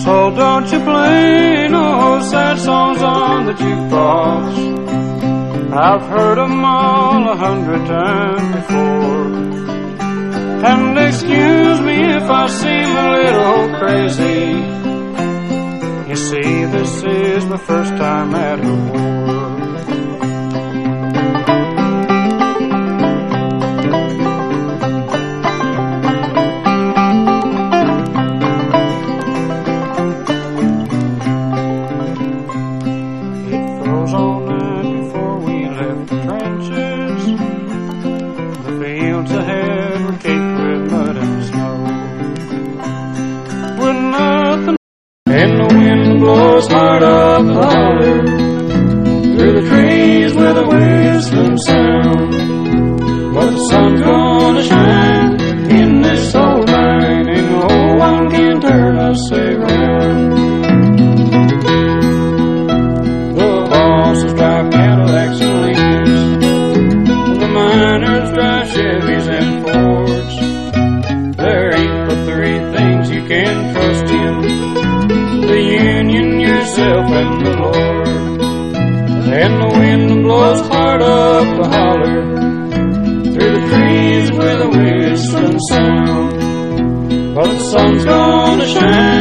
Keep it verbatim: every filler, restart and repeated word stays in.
So don't you play no sad songs on the jukebox. I've heard 'em all a hundred times before. And excuse me if I seem a little crazy. You see, this is my first time at a war. And the wind blows hard up the holler through the trees with a whistling sound. But the sun's gonna shine in this old mine, and no one can turn us around. The bosses drive Cadillacs and Lincolns, the miners drive Chevys and Fords. There ain't but three things you can trust in: the union, yourself, and the Lord. And the wind blows hard up the holler through the trees with a whistling sound. But the sun's gonna shine